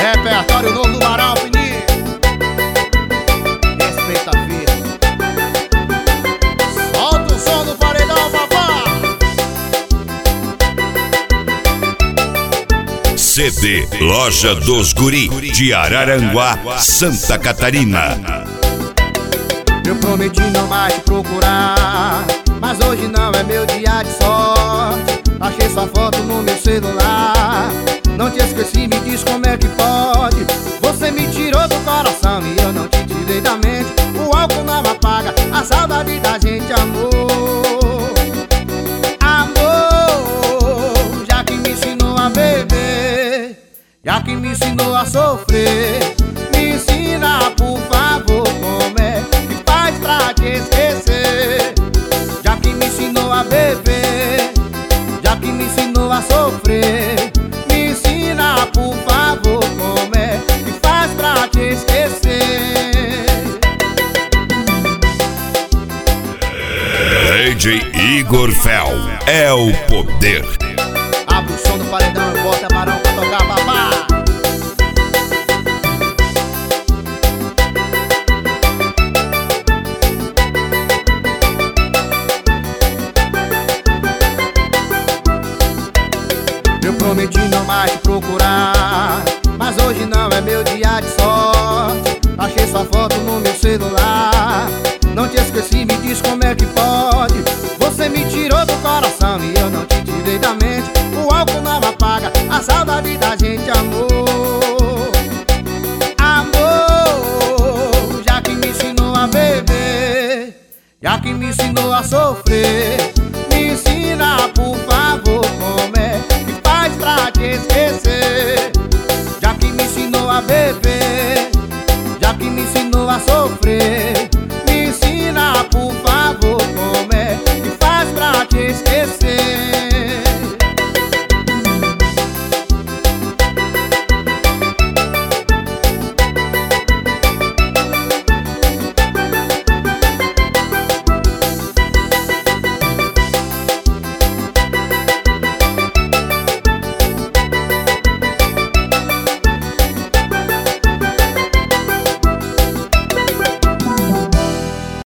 Repertório novo do Barão Fininho. Respeita a vida. Solta o som do paredão, papá. CD Loja dos Guri, de Araranguá, Santa Catarina. Eu prometi não mais te procurar, mas hoje não é meu dia de sorte. Achei sua foto no meu celular. Não te esqueci, me diz como é que pode. Você me tirou do coração e eu não te tirei da mente. O álcool não apaga a saudade da gente, amor. Amor, já que me ensinou a beber, já que me ensinou a sofrer, me ensina, por favor, como é que faz pra te esquecer. Já que me ensinou a beber, já que me ensinou a sofrer, me ensina, por favor, como é que faz pra te esquecer. DJ Igor Fel é o poder. Abre o som do paredão e bota Barão pra tocar, babá. Eu prometi não mais te procurar, mas hoje não é meu dia de sorte. Achei sua foto no meu celular. Não te esqueci, me diz como é que pode.